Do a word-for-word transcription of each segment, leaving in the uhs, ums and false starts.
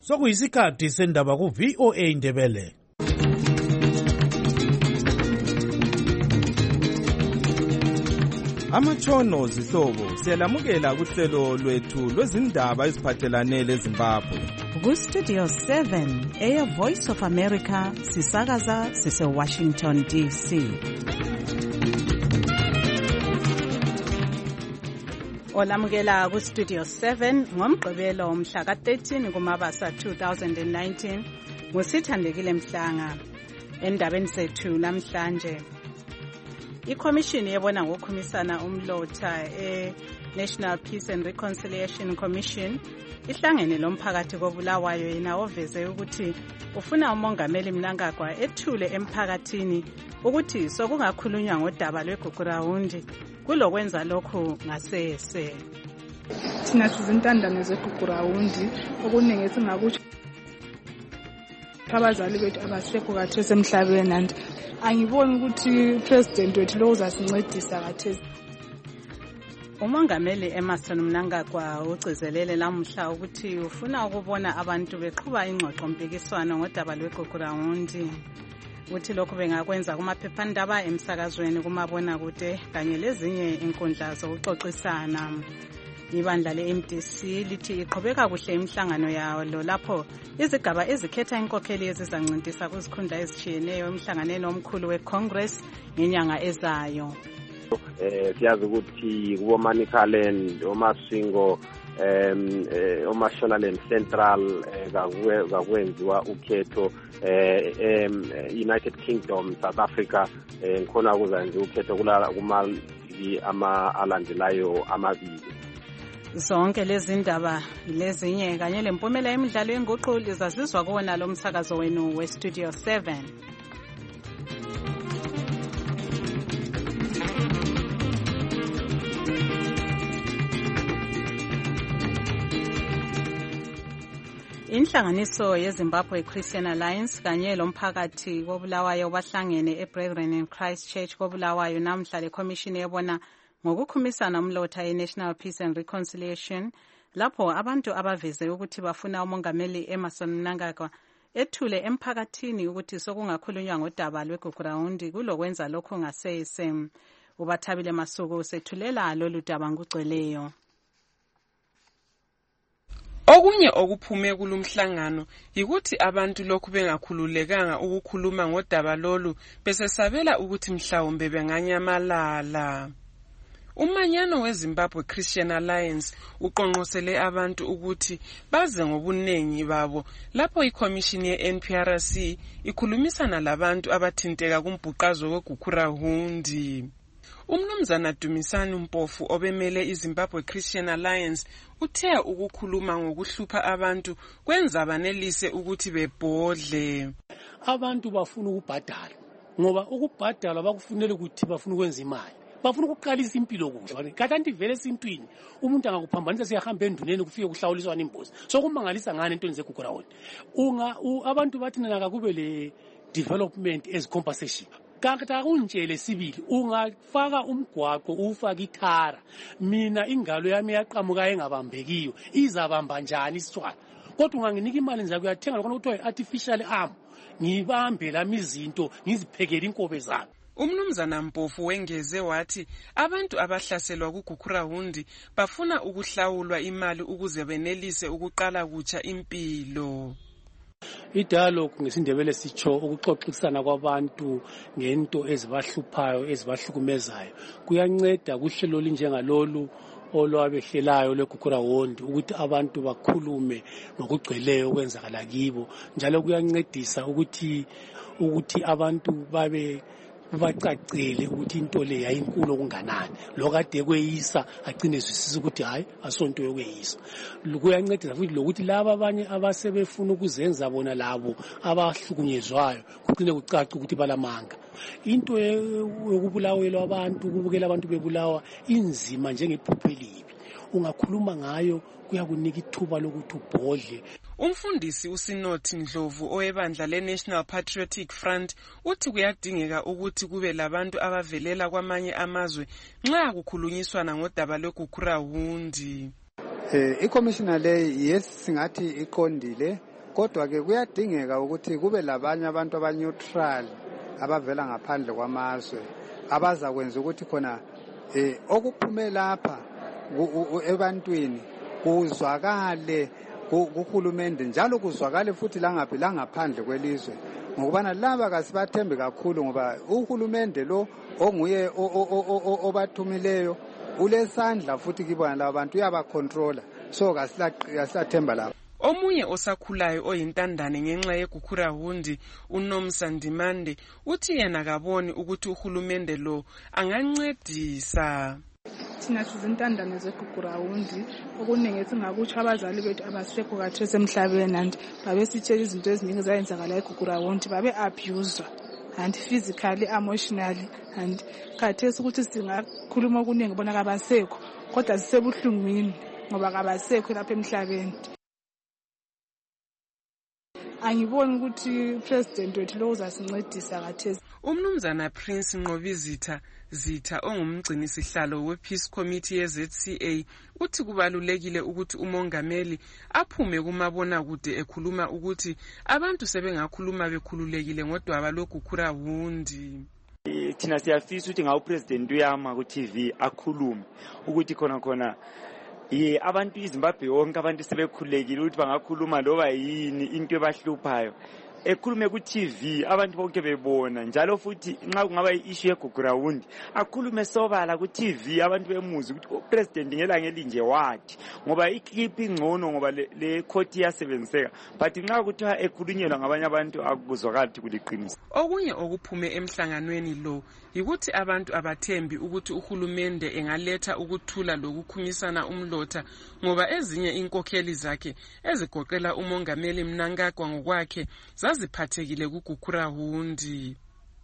Sokuyisikhathi sendaba ku V O A Indebele. Amatshono zihlobo siyalamukela kuhlelo lwethu lwezindaba eziphathelane leZimbabwe. Ku Studio seven eya Voice of America sisakaza sise Washington D C. Olamukela ku Studio seven ngomgqibelo umhla ka thirteen kuMabasa two thousand nineteen ngusithandekile Mhlanga. Endabeni sethu namhlanje iCommission yebona ngokukhumisana umlotha e-National Peace and Reconciliation Commission ihlangene lomphakathi koBulawayo yena oveze ukuthi ufuna umongameli Mnangagwa ethule emphakathini ukuthi sokungakhulunywa ngodaba lweGugurawundi kulokwenza lokhu ngasese. Thina sizintandane zeGugurawundi okuningi esingakutsho abazali bethu abasekho khathesi emhlabeni and angiboni ukuthi president wethu lo uzasincedisa khathesi. Umongameli Emmerson Mnangagwa ugcizelele lamuhla ukuthi ufuna ukubona abantu beqhuba ingxoxo mpikiswano ngodaba lweGugurawundi. Uthi lokhu bengakwenza kumaphephandaba emsakazweni kumabona kude kanye lezinye inkundla zokuxoxisana. Ibandla le-M D C lithi iqhubeka kuhle imihlangano yawo lo lapho izigaba ezikhetha inkokheli ezizancintisa kuzikhundla ezitshiyeneyo emhlanganeni omkhulu weCongress ngenyanga ezayo. Eh siyazi ukuthi kubo Manicaland, oMasingo, em oMashonaland Central gakwenziwa ukhetho eh United Kingdom, South Africa ngikhona ukuzanza ukhetho kulala kumali ama alandelayo amabili. Zonke lezi ndaba lezinye kanye lempumela yemidlalo yenguqu lizazizwa kuwona lo msakazo wenu we Studio seven. Inhlanganiso yeZimbabwe Christian Alliance kanye lomphakathi koBulawayo bahlangene eBrethren in Christ Church koBulawayo namhla leCommission yebona ngokukhumisana umlotha ye-National Peace and Reconciliation lapho abantu abaveze ukuthi bafuna umongameli Emmerson Mnangagwa ethule emphakathini ukuthi sokungakhulunywa ngodaba lweGugurawundi kulokwenza lokho ngasese. Ubathabile Masuku sethulela lolu daba ngugcweleyo. Okunye okuphume kulumhlangano yikuthi abantu lokhu bengakhululekanga ukukhuluma ngodaba lolu besesabela ukuthi mhlawumbe benganyamalala. Umanyano weZimbabwe Christian Alliance uqonqosele abantu ukuthi baze ngobunengi babo lapho iCommission ye-N P R C ikhulumisana labantu abathinteka kumbhuqazo weGugurawundi. Umnumzana Dumisani Mpofu obemele iZimbabwe Christian Alliance uthe ukukhuluma ngokuhlupha abantu kwenza banelise ukuthi bebhodle. Abantu bafuna ukubhadala ngoba ukubhadala bakufunela ukuthi bafuna ukwenza imali. Bafuna ukuqalisa impilo kuhle. Kanti vele esintwini umuntu angakuphambanisa siyahamba enduneni kufike kuhlawuliswana imbuzi. So kumangalisa ngane into zeGugurawundi. Unga abantu bathi naka kube le development as compensation. Kanti akunjele sibili ungafaka umgwaqo ufaka ithara mina ingalo yami yaqhamuka engabambekiyo izabamba njani isithwala kodwa unganginika imali nje kuyathenga lokho kuthiwa artificial arm ngibambe lami izinto ngiziphekele inkobe zami. Umnumzana Mpofu wengeze wathi abantu abahlaselwa kuGugurawundi bafuna ukuhlawulwa imali ukuze benelise ukuqala kutsha impilo. I-dialogue ngesindebele sitsho ukuxoxisana kwabantu ngento ezibahluphayo ezibahlukumezayo kuyanceda kuhlelo linjengalolu olwabehlelayo leGugurawundi ukuthi abantu bakhulume ngokugcweleyo okwenzakala kibo njalo kuyancedisa ukuthi ukuthi abantu babe bacacile ukuthi into le yayinkulu okunganani lokade kweyisa agcine zwisisa ukuthi hayi asonto yokweyisa. Kuyancedisa futhi lokuthi laba abanye abasebefuna ukuzenza bona labo abahlukunyezwayo kugcine kucaca ukuthi balamanga. Into yokubulawelwa abantu ukubukela abantu bebulawa inzima njengephupho elibi. Ungakhuluma ngayo kuyakunika ithuba lokuthi ubhodle. Umfundisi uSinothi Ndlovu owebandla le-National Patriotic Front uthi kuyadingeka ukuthi kube labantu abavelela kwamanye amazwe nxa kukhulunyiswana ngodaba lweGugurawundi. Eh iCommissioner le yes singathi iqondile kodwa ke kuyadingeka ukuthi kube labanye abantu abaneutral abavela ngaphandle kwamazwe abazakwenza ukuthi khona eh okuphume lapha ebantwini kuzwakale kuhulumende njalo kuzwakale futhi langaphi langaphandle kwelizwe ngokubana laba kasibathembe kakhulu ngoba uhulumende lo onguye obathumileyo ulesandla futhi kibona laba bantu uyabacontrola so kasilathemba lapha. Omunye osakhulayo oyintandane ngenxa yeGukurahundi uNomsa Ndimande uthi yena kaboni ukuthi uhulumende lo angancedisa. Thina sizintandane zeGukurahundi okuningi singakutsho abazali bethu abasekho khathesi emhlabeni and babesitshela izinto eziningi zayenzakala eGukurahundi babe abused and physically emotionally and khathesi ukuthi singakhuluma okuningi bona kabasekho kodwa sisebuhlungwini ngoba kabasekho lapha emhlabeni. Angiboni ukuthi president wethu lo uzasincedisa khathesi. Umnumzana Prince Nqobizitha Zitha ongumgcini sihlalo we-Peace Committee ye-Z C A uthi kubalulekile ukuthi umongameli aphume kumabona kude ekhuluma ukuthi abantu sebengakhuluma bekhululekile ngodaba lweGukurahundi. Thina siyafisa ukuthi ngawo president uyama ku T V akhulume ukuthi khona khona ye abantu iZimbabwe wonke abantu sebekhulekile ukuthi bangakhuluma loba yini into ebahluphayo ekhulume ku T V abantu bonke bebona njalo futhi nxa kungaba i-issue yeGukurahundi akhulume sobala ku T V abantu bemuzi ukuthi president ngelanga elinje wathi ngoba ikhiphi ingcono ngoba le court iyasebenziseka but nxa kuthiwa ekhulunyelwa ngabanye abantu akuzwakala ukuthi kuliqiniso. Okunye okuphume emhlanganweni lo yikuthi abantu abathembi ukuthi uhulumende engaletha ukuthula lokukhunyisana umlotha ngoba ezinye inkokheli zakhe ezigoqela umongameli Mnangagwa ngokwakhe zaziphathekile kuGukurahundi.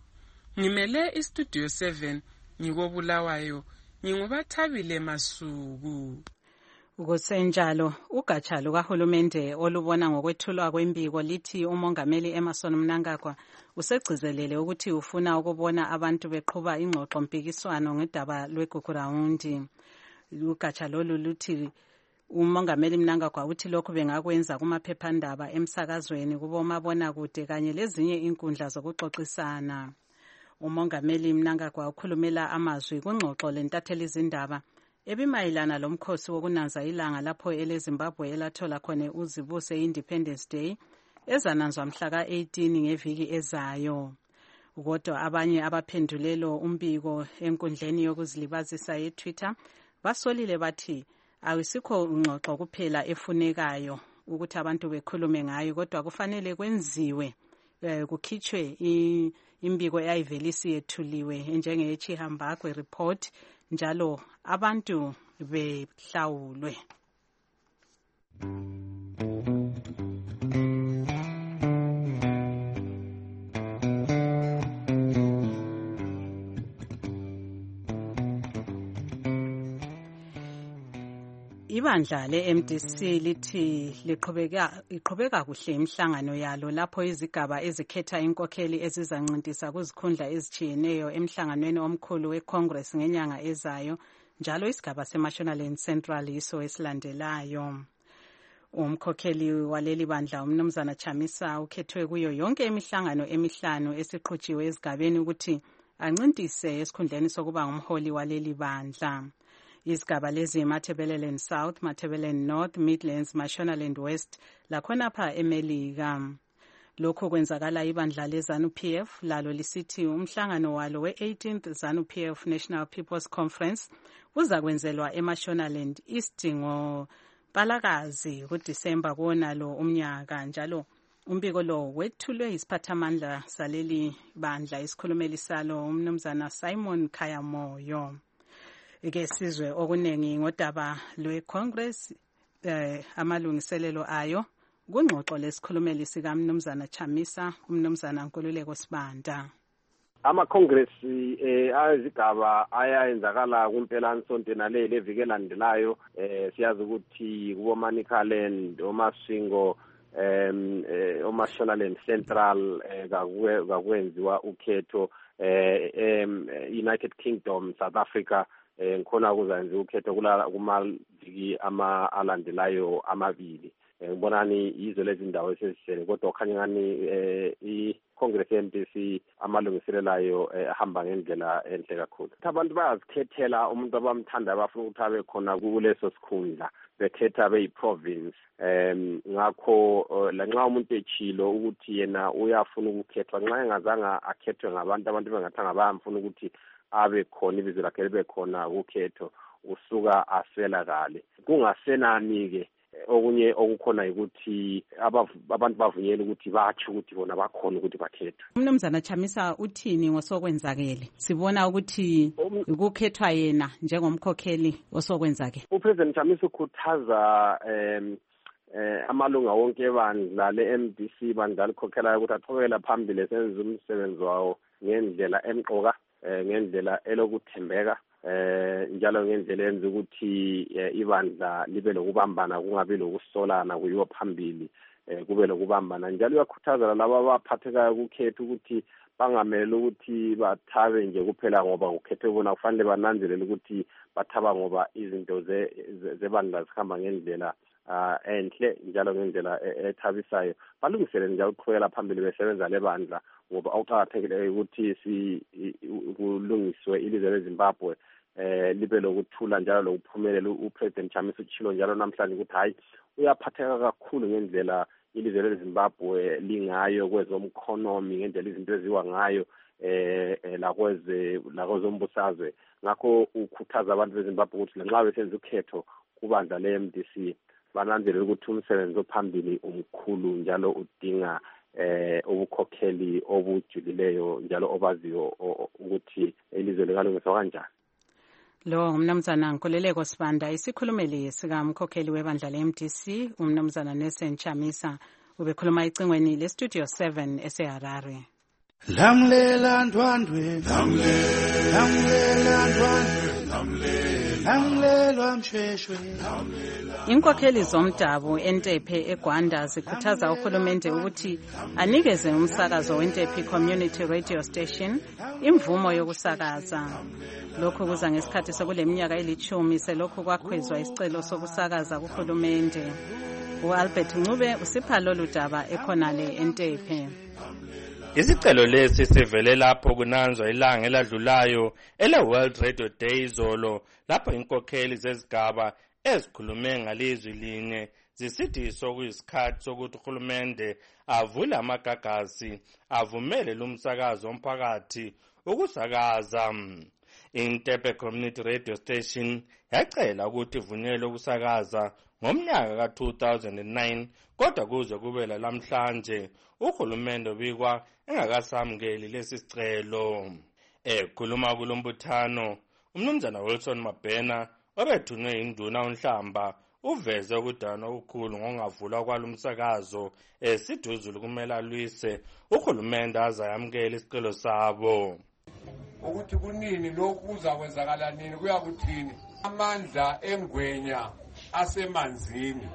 Ngimele iStudio seven ngikobulawayo ngingubathabile Masuku. Kusenjalo ugatsha lukahulumende olubona ngokwethulwa kwembiko lithi umongameli Emmerson Mnangagwa usegcizelele ukuthi ufuna ukubona abantu beqhuba ingxoxo mpikiswano ngedaba lweGukurahundi. Ugatsha lolu luthi umongameli Mnangagwa uthi lokhu bengakwenza kumaphephandaba emsakazweni kubomabona kude kanye lezinye inkundla zokuxoxisana. Umongameli Mnangagwa ukhulumela amazwi kungxoxo lentatheli izindaba ebimayilana lomkhosi wokunanza ilanga lapho eleZimbabwe elathola khona uzibuse Independence Day ezananzwa mhla ka eighteen ngeviki ezayo. Kodwa abanye abaphendulelo umbiko enkundleni yokuzilibazisa yeTwitter basolile bathi ayisikho ingxoxo kuphela efunekayo ukuthi abantu bekhulume ngayo kodwa kufanele kwenziwe kukhitshwe imbiko eyayivelisi yethuliwe njenge Chihambakwe report njalo abantu behlawulwe. Ibandla le-M D C lithi liqhubeka iqhubeka kuhle imihlangano yalo lapho izigaba ezikhetha inkokheli ezizancintisa kuzikhundla ezitshiyeneyo emhlanganweni omkhulu weCongress ngenyanga ezayo njalo isigaba seMashonaland Central yiso esilandelayo. Umkhokheli waleli bandla umnumzana Chamisa ukhethwe kuyo yonke imihlangano emihlanu esiqhutshiwe ezigabeni ukuthi ancintise esikhundleni sokuba ngumholi waleli bandla. Izigaba lezi Matabeleland South, Matabeleland North, Midlands, Mashonaland West lakhonapha eMelika. Lokho kwenzakala ibandla leZANU P F lalo lisithi umhlangano walo we-eighteenth ZANU P F National People's Conference uzakwenzelwa eMashonaland East ngoMpalakazi kuDisemba konalo umnyaka njalo umbiko lo wethulwe isiphathamandla saleli bandla isikhulumeli salo umnumzana Simon Khayamoyo. Ike sizwe okunengi ngodaba lweCongress eh, amalungiselelo ayo kungxoxo lesikhulumeli sika mnumzana Chamisa umnumzana Nkululeko Sibanda. Ama-Congress eh ayizigaba ayayenzakala kumpela nsonto nale leviki elandelayo eh siyazi ukuthi kubo Manicaland oMasingo em oMashonaland Central kakwenziwa ukhetho eh United Kingdom South Africa ngikhona kuzenza ukhetho kula kumaviki ama alandelayo amabili ngibonani yizo lezi ndawo esezisele kodwa khanye ngani i-Congress ye-M D C amalungiselelayo ahamba ngendlela enhle kakhulu. Abantu bayazikhethela umuntu abamthanda abafuna ukuthi abe khona kuleso sikhundla bekhetha beyi-province. Um ngakho lanxa umuntu echilo ukuthi yena uyafuna ukukhethwa nxa engazanga akhethwe ngabantu abantu bengathanga bayamfuna ukuthi abe khona ibizo lakhe libe khona ukhetho usuka aswelakale. Kungasenani-ke okunye okukhona ukuthi abantu bavunyela ukuthi batsho ukuthi bona bakhona ukuthi bakhethwe. Umnumzana Chamisa uthini ngosokwenzakele? Sibona ukuthi ukukhethwa yena njengomkhokheli osokwenzake. uPresident Chamisa ukhuthaza um eh amalunga wonke ebandla le-M D C bandla likhokhelayo ukuthi aqhubekela phambili senze umsebenzi wawo ngendlela emqoka ngendlela elokuthembeka eh njalo ngendlela yenza ukuthi ibandla libe lokubambana kungabi lokusolana kuyiwo phambili kube lokubambana. Njalo uyakhuthaza laba abaphathekayo ukukhetha ukuthi bangamele ukuthi bathabe nje kuphela ngoba ukhethe bona kufanele bananzelele ukuthi bathaba ngoba izinto zebandla zihamba ngendlela enhle njalo ngendlela ethabisayo. Balungisele njalo ukuqhubekela phambili besebenza lebandla ngoba okuqakathekileyo ukuthi si kulungiswe ilizwe leZimbabwe eh libe lokuthula njalo lokuphumelela. uPresident Chamisa utshilo njalo namhlanje ukuthi hayi uyaphatheka kakhulu ngendlela ilizwe leZimbabwe lingayo kwezomkhonomi ngendlela izinto eziwa ngayo eh lakweze lakozombusazwe. Ngakho ukhuthaza abantu beZimbabwe ukuthi nxa besenza ukhetho kubandla le-M D C bananzelele ukuthi umsebenzi ophambili umkhulu njalo udinga eh ubukhokheli obujulileyo njalo obaziyo ukuthi ilizwe lingalungiswa kanjani. Lo umnumzana Nkululeko Sibanda isikhulumeli sikamkhokheli webandla le-M D C umnumzana Nelson Chamisa ubekhuluma icingweni le-Studio seven eseHarare. Lamlela ndwandwe lamlela ndwandwe lamlela msheshwe. Inkokheli zomdabu eNtephe eGwanda zikhuthaza uhulumende ukuthi anikeze umsakazo weNtephe Community Radio Station imvumo yokusakaza. Lokhu kuza ngesikhathi sokuleminyaka elithumi selokhu kwakhwezwa isicelo sokusakaza kuhulumende. uAlbert Ncube usipha lolu daba ekhonale eNtephe. Isicelo lesi sivele lapho kunanzwa ilanga eladlulayo ele World Radio Day izolo lapho inkokheli zezigaba ezikhulume ngalizwi linye zisithi sokuyisikhathi sokuthi uhulumende avule amagagasi avumele lumsakazo omphakathi ukusakaza. iNtephe Community Radio Station yacela ukuthi ivunyelwe ukusakaza ngomnyaka ka two thousand nine kodwa kuze kube lamhlanje uhulumende ubikwa engakasamukeli lesi sicelo. Ekhuluma kulombuthano umnumzana Wilson Mabhena obethunywe induna uNhlamba uveze ukudana okukhulu ngongavulwa kwalomsakazo esiduzulu kumele alwise uhulumende azayamukela isicelo sabo. Ukuthi kunini lokhu kuzakwenzakala nini kuyakuthini amandla engwenya asemanzini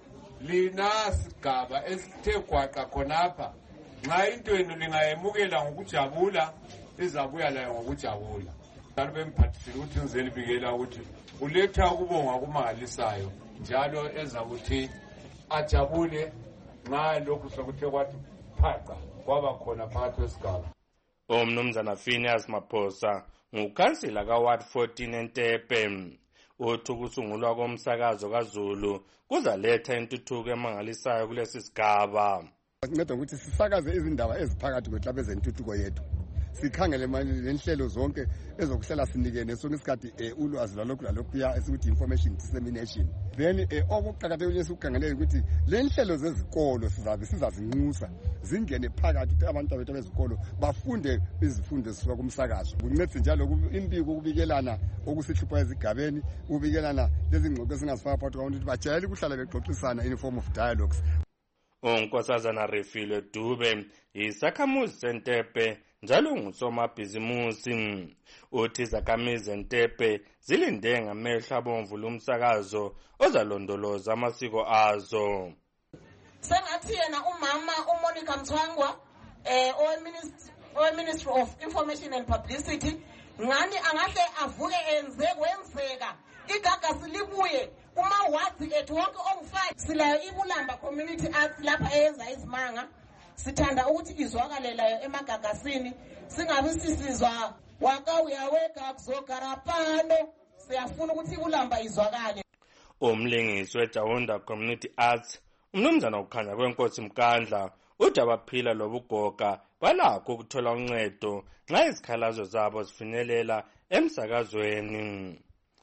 lina sigaba esithe gwaqa khonapha nxa into yenu lingayemukela ngokujabula izabuya layo ngokujabula. Njalo bemphathisile ukuthi ngizelibikela ukuthi uletha ukubonga kumangalisayo njalo eza ukuthi ajabule nxa lokhu sokuthe kwathi phaqa kwaba khona phakathi kwesigaba. Umnumzana Phineas Maphosa ngukhansila kaWard fourteen eNtephe uthi ukusungulwa komsakazo kaZulu kuzaletha intuthuko emangalisayo kulesi sigaba. Sinceda ukuthi sisakaze izindaba eziphakathi kwehlaba ezentuthuko yethu. Sikhangele lenhlelo zonke ezokuhlela sinikene sonke isikhathi ulwazi lwalokhu lalokhuya esikuthi information dissemination. Then okuqhakathekile sikukhangele ukuthi lenhlelo zezikolo sizabe sizazinxusa zingene phakathi ukuthi abantu abethu bezikolo bafunde izifundo zisuka kumsakazo. Kuncedisa njalo impiko ukubikelana okusihlupha ezigabeni ukubikelana lezi ngxoxo ezingazifaka phakathi kwabantu ukuthi bajayele ukuhlala bexoxisana in form of dialogues. uNkosazana Refilwe Dube isakhamuzi seNtephe njalo ngusomabhizimusi uthi izakhamizi eNtephe zilinde ngamehlo abomvu lumsakazo ozalondoloza amasiko azo. Sengathi yena umama uMonica Mthwangwa eh owe Ministry of Information and Publicity ngani angahle avuke enze kwenzeka igagasi libuye kuma-wards ethu wonke ongu-five silayo iBulamba Community Arts lapha eyenza izimanga. Sithanda ukuthi izwakale layo emagagasini, singabi sisizwa waka uyaweka kuzogarapano. Siyafuna ukuthi iBulamba izwakale. Umlingisi weJawunda Community Arts umnumzana ukhanya kwenkosi Mkandla uthi abaphila lobugoga balakho ukuthola uncedo nxa izikhalazo zabo zifinyelela emsakazweni.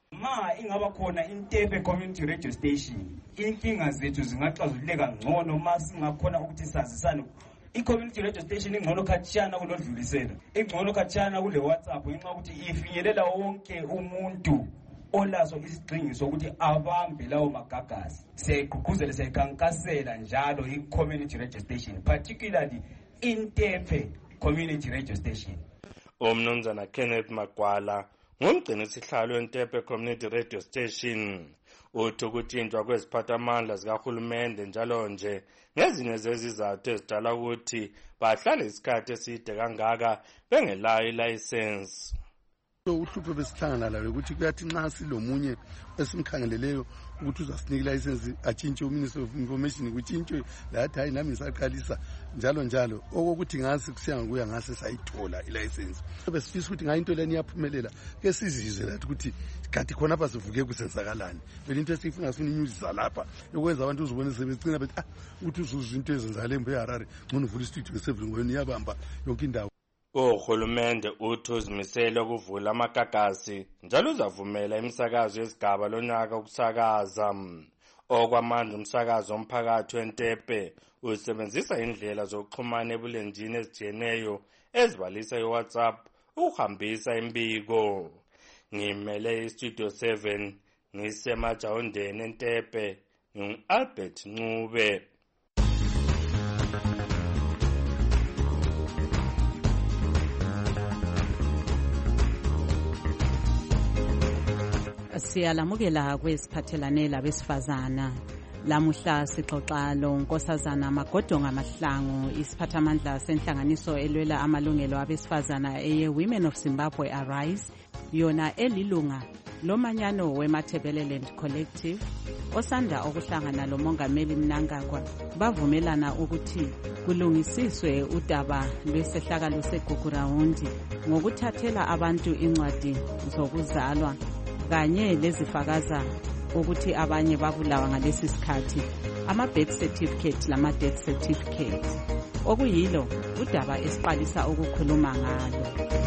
Ma ingaba khona iNtepe Community Radio Station, inkinga zethu zingaxazululeka ngcono ma singakhona ukuthi sazisane. I-community radio station ingcono khatshana kulodlulisela, ingcono khatshana kule WhatsApp ngenxa ukuthi ifinyelela wonke umuntu olazo isigxingiso ukuthi abambe lawo magagasi. Siyayigqugquzela, siyayikhankasela njalo i-community radio station, particularly iNtepe Community Radio Station. Umnumzana Kenneth Magwala ngumgcini sihlalo weNtepe Community Radio Station uthi ukutshintshwa kweziphathamandla zikahulumende njalo nje ngezinye zezizathu ezidala ukuthi bahlale isikhathi eside kangaka bengelayo ilayisensi. Uhlupho besihlangana lalo ukuthi kuyathi nxa silomunye esimkhangeleleyo ukuthi uzasinika ilayisensi atshintshe uMinister of Information kutshintshwe lathi hayi nami ngisaqalisa njalo njalo okokuthi ngase kusiya ngokuya ngase sayithola ilayisensi. Besifisa ukuthi ngayinto leni yaphumelela ke sizizwe lathi ukuthi kanti khona apha sivuke kusenzakalani. Vele into esifuna sifuna inyuzisa lapha ukwenza abantu uzibone sebecina bethi ah ukuthi uzuza into ezenzakala embe eHarare ngcono uvula istudio ngeseven ngoyini yabamba yonke indawo. Urhulumente uthi uzimisele ukuvula amagagasi njalo uzavumela imisakazo yesigaba lonyaka ukusakaza. Okwamanje umsakazo omphakathi weNtepe usebenzisa indlela zokuxhumana ebulenjini ezijiyeneyo ezibalisa iWhatsApp ukuhambisa imbiko. Ngimele iStudio seven ngisemajawundeni eNtepe ngingu-Albert Ncube. Siyalamukela kwesiphathelane labesifazana. Lamuhla sixoxa lo Nkosazana Magodonga Mahlangu, isiphathamandla senhlanganiso elwela amalungelo abesifazana eye Women of Zimbabwe Arise, yona elilunga lomanyano weMathebeleland Collective, osanda okuhlangana lo Mongameli Mnangagwa bavumelana ukuthi kulungisiswe udaba lwesehlakalo segugurawundi ngokuthathela abantu incwadi zokuzalwa kanye lezifakaza ukuthi abanye babulawa ngalesi sikhathi, ama-birth certificate lama-death certificate, okuyilo udaba esiqalisa ukukhuluma ngalo.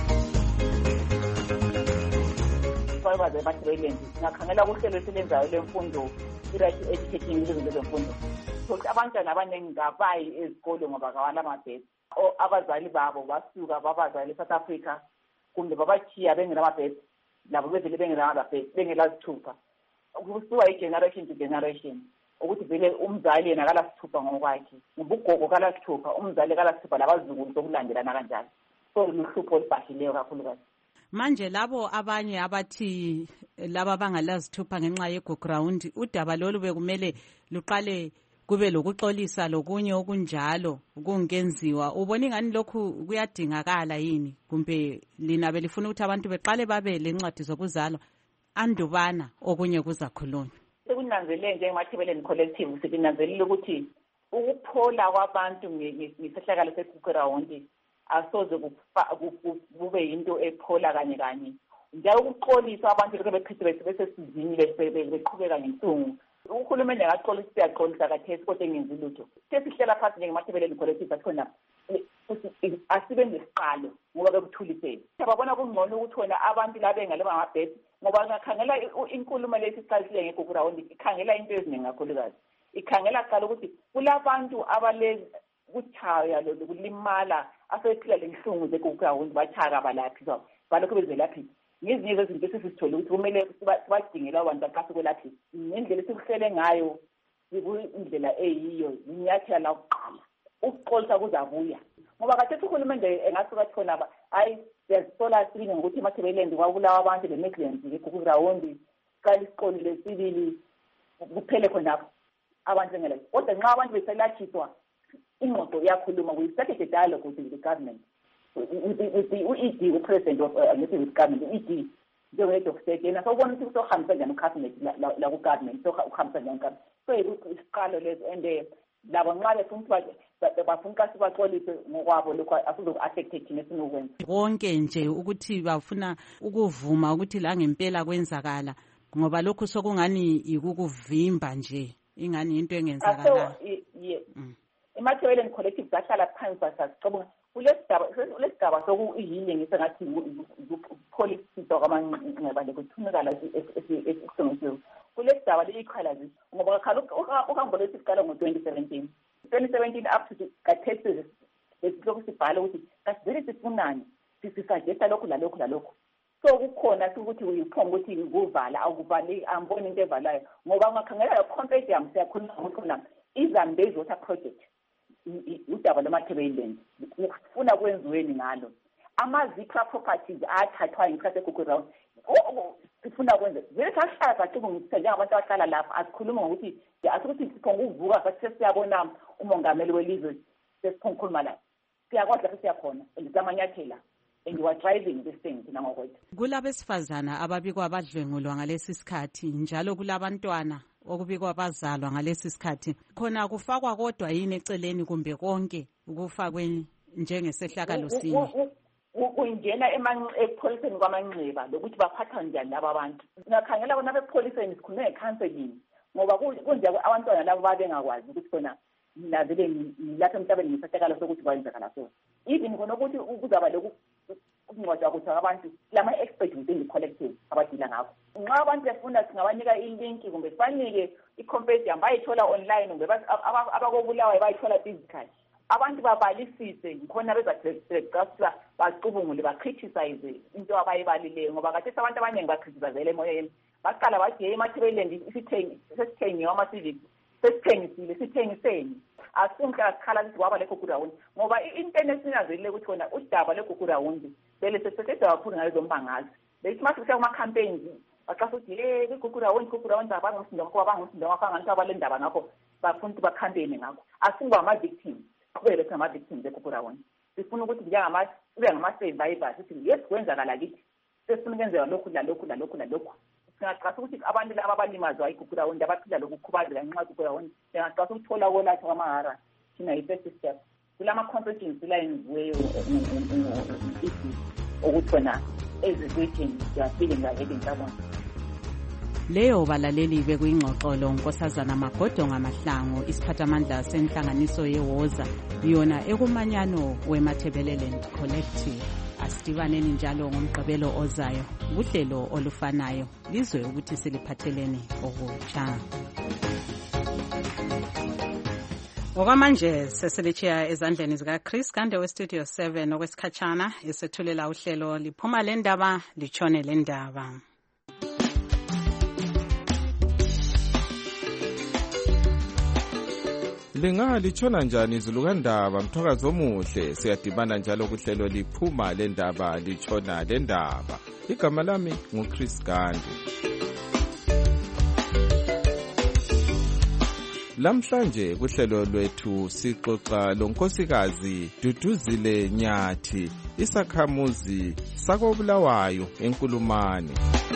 Abaze eMathebeleland singakhangela kuhlelo esilenzayo lemfundo, i-right to education izinto zemfundo. Ukuthi abantwana abaningi ngabayi ezikole ngoba kawala ama-birth. Abazali babo basuka babazali eSouth Africa kumbe babachiya bengenama-birth, labo bevele bengelababhethi bengelazithupha. Kusuka i-generation to generation ukuthi vele umzali yena kalasithupha ngokwakhe, ubugogo kalasithupha, umzali kalasithupha, labazukulu sokulandelana kanjalo. So luhlupho olubhahileyo kakhulukazi. Manje labo abanye abathi laba bangalazithupha ngenxa yegugurawundi, udaba lolu bekumele luqale kube lokuxolisa lokunye okunjalo kungenziwa. Ubona ingani lokhu kuyadingakala yini kumbe lina belifuna ukuthi abantu beqale babe lencwadi zokuzalwa andubana okunye kuzakhulunywa? Sekunanzelele njengemathebeleland collective sikunanzelele ukuthi ukuphola kwabantu ngesehlakalo segugurawundi asoze kube yinto ephola kanye kanye, njalo ukuxolisa abantu lokho beqhithe bese sizini beqhubeka ngenhlungu. Uhulumeni akaxolisa siyaxolisa kathesi kodwa engenzi lutho. Sesihlela phansi njengemathebeleland collective akhona asibe nesiqalo ngoba bekuthulisele. Siyabona kungcono ukuthi wena abantu labe ngale bangabhethi ngoba ngakhangela inkulumo lesi siqalisile ngegugurawundi ikhangela into eziningi kakhulukazi. Ikhangela qala ukuthi kulabantu abale kuthaya lo kulimala asephila lenhlungu zegugurawundi bathaka balaphi zabo balokho bezelaphi. Ngezinye izinto esizithola ukuthi kumele sibadingela abantu aqase kwelaphi ngendlela esikuhlele ngayo indlela eyiyo inyathela la kuqala ukuxolisa kuzabuya ngoba kathethi uhulumende engasuka khona hayi siyazisola sibili ngokuthi eMathebeleland kwabulawa abantu beMidlands ngegugurawundi qala isiqolile sibili kuphele khona abantu ngela kodwa nxa abantu beselathiswa ingqondo iyakhuluma we started a dialogue with the government with the U E D, the president of uh, the government, U E D, njengo-head of state yena sawubona ukuthi sohambisa njani ucabinet la ku-government sohambisa njani ucabinet so isiqalo lezo and labo nxa befuna ukuthi bafuna ukuthi sibaxolise ngokwabo lokhu asizoku-affecte thina esinokwenza konke nje ukuthi bafuna ukuvuma ukuthi la ngempela kwenzakala ngoba lokhu sokungani ikukuvimba nje ingani into engenzakala i-Machiavellian Collective sahlala phansi sasicabanga kulesigaba kulesigaba soku-healing ngisengathi policy kwamanxeba lekuthunekala esisengisiwe kulesigaba leyikhalazi ngoba khala uhambo lwethu siqala ngo-twenty seventeen twenty seventeen up to kathesi lesilokhu sibhala ukuthi kasivele sifunani sisagesta lokhu lalokhu lalokhu so kukhona ukuthi uyiphonga ukuthi kuvala awukuvali amboni into evalayo ngoba ungakhangela lo compendium siyakhuluma ngokhona iZambezi Water Project udaba lwamathebeleni ufuna kwenziweni ngalo ama-Zipra properties athathwa yinkathi eGugurawundi sifuna kwenza vele sahlala sacubungisa njengabantu abahlala lapha asikhuluma ngokuthi asikuthi siphonga ukuvuka sathi sesiyabona umongameli welizwe sesiphonga ukukhuluma la siyakwazi lapho siyakhona and samanyathela and you are driving this thing thina ngokwethu kulabesifazana ababikwa badlwengulwa ngalesi sikhathi njalo kulabantwana okubikwa bazalwa ngalesi sikhathi khona kufakwa kodwa yini eceleni kumbe konke ukufakwe njengesehlakalo sinye kungena epholiseni kwamanxeba lokuthi baphathwa njani laba bantu singakhangela bona bepholiseni sikhulume nge-counseling ngoba kunje abantwana labo babengakwazi ukuthi khona mina vele ngilapha emhlabeni ngisehlakalo sokuthi kwenzakala so even khona ukuthi kuzaba lokhu ukungcwatshwa kuthi abantu lama-expert within the collective abadila ngakho nxa abantu befuna singabanika ilinki kumbe sibanike i-compendium bayithola online kumbe abakobulawayo bayithola physical abantu babalisise ngikhona bezakuthi bacubungule bacriticize into abayibalileyo ngoba kathesi abantu abaningi bacritizazele emoyeni baqala bathi ye iMachiavellian sesithengiwe ama-civic sesithengisile sithengiseni asimhle asikhala sithi waba leGugurawundi ngoba i-internet sinyazelile ukuthi khona udaba leGugurawundi vele seseseda kakhulu ngalezombangazwe beyithi mase kusiya kuma-campaigns baqasa ukuthi ye iGugurawundi iGugurawundi abangumsindo ngakho abangumsindo ngakho anganisa abale ndaba ngakho bafuna ukuthi bakhampeyine ngakho asingo ama-victims qhubeke singama-victims eGugurawundi sifuna ukuthi sibe ngama-survivors sithi yes kwenzakala kithi sesifuna ukenzeka lokhu lalokhu lalokhu lalokhu singaqasa ukuthi abantu laba abalimazwa iGugurawundi abaphila lokukhubazeka ngenxa yeGugurawundi singaqasa ukuthola kolatha kwamahara thina yi-first step kulama-consultants la yenziweyo ukuthi wena ezi-region siyafile ngayeke ntabona leyo balaleli bekuyingxoxo lo Nkosazana Magodo ngamahlango isiphathamandla senhlanganiso yeWoza yona ekumanyano weMachiavellian Collective asidibaneni njalo ngomgqibelo ozayo uhlelo olufanayo lizwe ukuthi siliphatheleni okutsha okwamanje sesilichiya ezandleni zikaChris Kande westudio seven okwesikhatshana esethulela uhlelo liphuma le ndaba litshone le ndaba linga litshona njani izulu kandaba mthakazi omuhle siyadibana njalo kuhlelo liphuma le ndaba litshona le ndaba igama lami nguChris Gandhi lamhlanje kuhlelo lwethu sixoxa lonkosikazi Duduzile Nyathi isakhamuzi sakobulawayo eNkulumane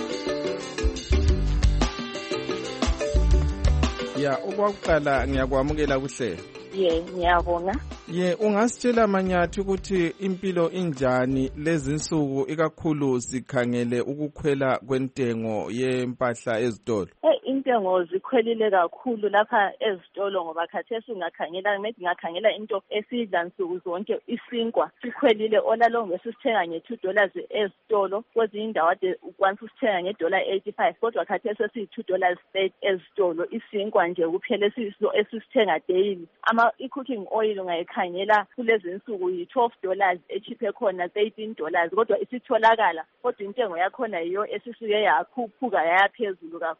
ya okwakuqala ngiyakwamukela kuhle ye ngiyabonga ye ungasitshela Manyathi ukuthi impilo injani lezi insuku ikakhulu sikhangele ukukhwela kwentengo yempahla ezitolo hey intengo zikhwelile kakhulu lapha ezitolo ngoba khathesi ungakhangela maybe ngakhangela into esidla nsuku zonke isinkwa sikhwelile olalo ngesithenga nge-two dollars ezitolo kwezinye indawo ade ukwanisa usithenga nge-dollar eighty-five kodwa khathesi siyi-two dollars ezitolo isinkwa nje kuphela esisithenga daily ama i-cooking oil ungayikhangela kulezi insuku yi-twelve dollars echiphe khona thirteen dollars kodwa isitholakala kodwa intengo yakhona yiyo esisuke yakhuphuka yayaphezulu kakhulu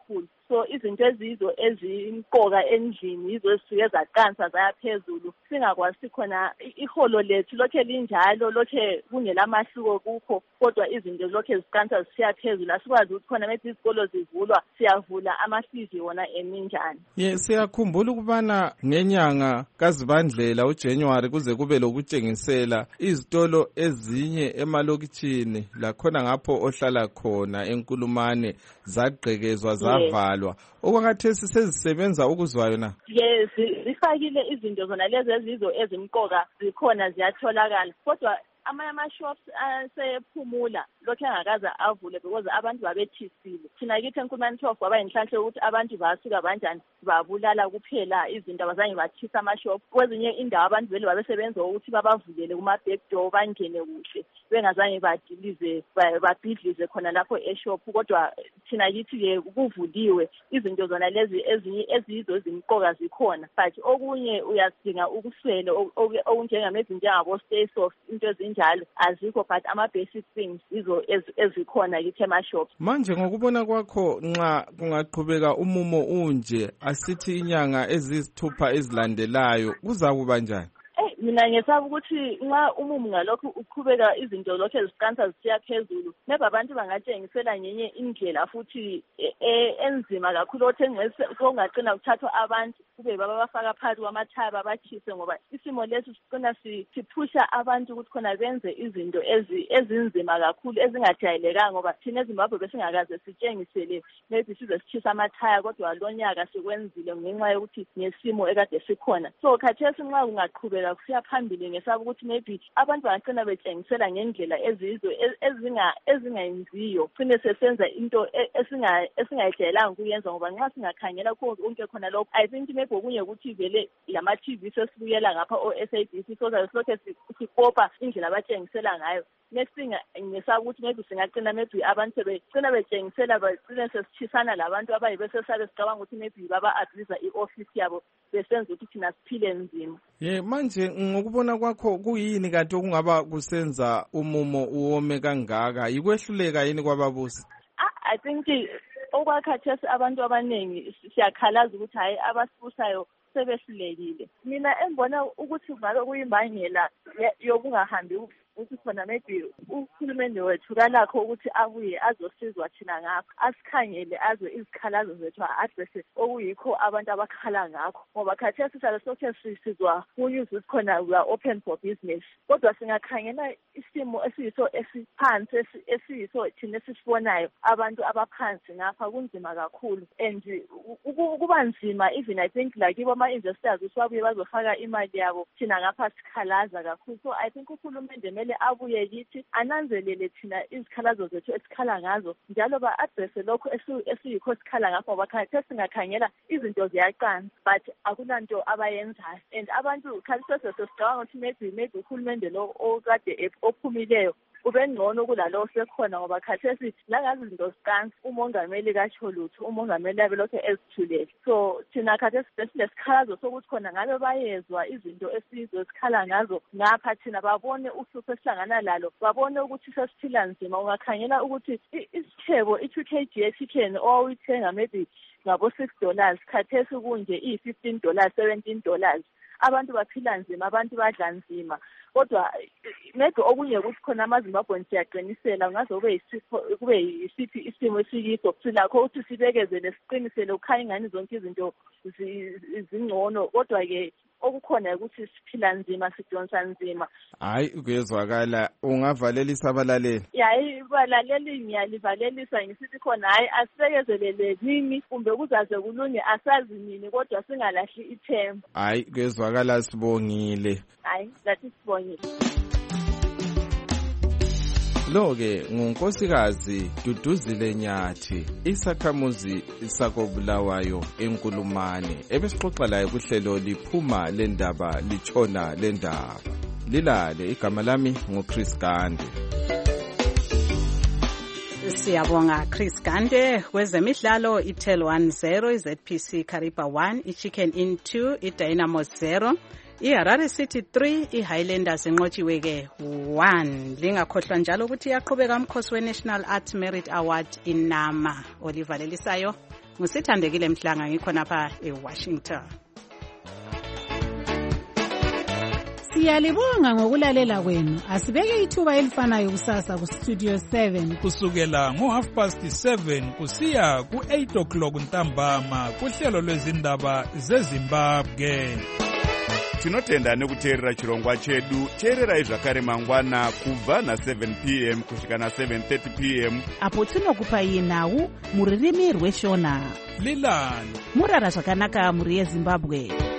so izinto ezizo ezimqoka endlini yizo ezisuke zaqansa zaya phezulu singakwazi khona iholo lethu lokhe linjalo lokhe kungelamahluko kukho kodwa izinto lokhe ziqansa zisiya phezulu asikwazi ukuthi khona methi izikolo zivulwa siyavula amafees wona eminjani. Ye siyakhumbula ukubana ngenyanga kaZibandlela uJanuary kuze kube lokutshengisela izitolo ezinye emalokitshini lakhona ngapho ohlala khona eNkulumane zagqekezwa zavalwa okwakhathesi sezisebenza ukuzwayo na. Yes, zifakile izinto zona lezi ezizo ezimqoka zikhona ziyatholakala kodwa amanye ama-shops asephumula lokhu angakaze avule because abantu babethisile. Thina kithi eNkulumane twelve kwaba yinhlanhla ukuthi abantu basuka banjani babulala kuphela izinto abazange bathisa ama-shop. Kwezinye indawo abantu vele babesebenza ukuthi babavulele kuma-back door bangene kuhle bengazange badilize babhidlize khona lapho e-shop kodwa thina kithi-ke kuvuliwe izinto zona lezi ezinye ezizo ezimqoka zikhona but okunye uyadinga ukuswele okunjengamezinto njengabo-stay soft into ezinjalo azikho but ama-basic things izo ezikhona kithi ema-shop. Manje ngokubona kwakho nxa kungaqhubeka umumo unje asithi inyanga ezisithupha ezilandelayo kuzakuba njani? Mina ngesaba ukuthi nxa umumo ngalokho uqhubeka izinto lokho eziqansa zisiya phezulu maybe abantu bangatshengisela ngenye indlela futhi enzima kakhulu othi engaqina kuthathwa abantu kube baba bafaka phakathi kwamathaya babakhise ngoba isimo lesi siqina siphusha abantu ukuthi khona benze izinto ezinzima kakhulu ezingajayelekanga ngoba thina eZimbabwe besingakaze sitshengisele maybe size sithisa amathaya kodwa lo nyaka sikwenzile ngenxa yokuthi nesimo ekade sikhona. So khathesi nxa kungaqhubeka kusiya phambili ngesaba ukuthi maybe abantu bangaqina betshengisela ngendlela ezizo ezingayenziyo sine sesenza into esingayijayelanga ukuyenza ngoba nxa singakhangela konke khona lokho I think maybe okunye ukuthi vele lama-T V sesibuyela ngapha o-S A B C soza silokhe sikopa indlela abatshengisela ngayo. Next thing ngesaba ukuthi maybe singaqina maybe abantu sebegcina betshengisela bagcine sesithisana labantu abayi besesabe sicabanga ukuthi maybe baba-abuse i-office yabo besenza ukuthi thina siphile nzima. Ye manje ngokubona kwakho kuyini kanti okungaba kusenza umumo uwome kangaka yikwehluleka yini kwababusi? I think okwakhathesi abantu abaningi siyakhalaza ukuthi hayi abasibusayo sebehlulekile. Mina embona ukuthi ngabe kuyimbangela yokungahambi ukuthi khona maybe uhulumende wethu kalakho ukuthi abuye azosizwa thina ngakho asikhangele azwe izikhalazo zethu a-address okuyikho abantu abakhala ngakho ngoba khathesi sale sokhe sisizwa kunyuze ukuthi khona we are open for business kodwa singakhangela isimo esiyiso esiphansi esiyiso thina esisibonayo abantu abaphansi ngapha kunzima kakhulu and kuba nzima even I think like ibo ama-investors usabuye bazofaka imali yabo thina ngapha sikhalaza kakhulu. So I think uhulumende kumele abuye kithi ananzelele thina izikhalazo zethu esikhala ngazo njalo ba-addresse lokho esiyikho sikhala ngakho ngoba khathesi singakhangela izinto ziyaqansa but akulanto abayenzayo and abantu khathesi sesicabanga ukuthi maybe maybe uhulumende lo okade ophumileyo ube ngcono kulalo osekhona ngoba khathesi langazi izinto ziqansa umongameli katsho lutho umongameli abe lokho ezithulele. So thina khathesi silesikhalazo sokuthi khona ngabe bayezwa izinto esizo esikhala ngazo ngapha thina babone uhlupho esihlangana lalo babone ukuthi sesiphila nzima. Ungakhangela ukuthi isithebo i-two K G chicken owawuyithenga maybe ngabo six dollars khathesi kunje i-fifteen dollars seventeen dollars abantu baphila nzima abantu badla nzima kodwa maybe okunye ukuthi khona amaZimbabwe siyaqinisela ngaze kube yisipho kube yisiphi isimo esiyiso silakho ukuthi sibekezele siqinisele ukhanya ingani zonke izinto zingcono kodwa-ke okukhona ukuthi siphila nzima sidonsa nzima. Hayi kuyezwakala ungavalelisa abalaleli? Hayi balaleli ngiyalivalelisa ngisithi khona hayi asibekezelele nini kumbe kuzaze kulunge asazi nini kodwa singalahli ithemba. Hayi kuyezwakala sibongile. Hayi lathi sibongile. Lo-ke ngunkosikazi Duduzile Nyathi isakhamuzi sakobulawayo eNkulumane ebesixoxa laye kuhlelo liphuma lendaba litshona lendaba. Lilale igama lami nguChris Gande. Siyabonga Chris Gande. Kwezemidlalo iTel one zero, iZ P C Kariba one, iChicken Inn two, iDynamo zero, iHarare City three, iHighlanders enqotshiwe ke one. Lingakhohlwa njalo ukuthi yaqhubeka umkhosi weNational Arts Merit Award inama. Olivalelisayo ngusithandekile Mhlanga ngikhonapha eWashington. Siyalibonga ngokulalela kwenu. Asibeke ithuba elifanayo kusasa ku Studio seven kusukela ngo half past seven kusiya ku eight o'clock ntambama kuhlelo lwezindaba zeZimbabwe. Tinotenda nekuteerera chirongwa chedu. Teererai zvakare mangwana kubva na seven p m kusvika na seven thirty p m apo tinokupai nhau muririmi rweshona. Lilani murara zvakanaka muri yeZimbabwe.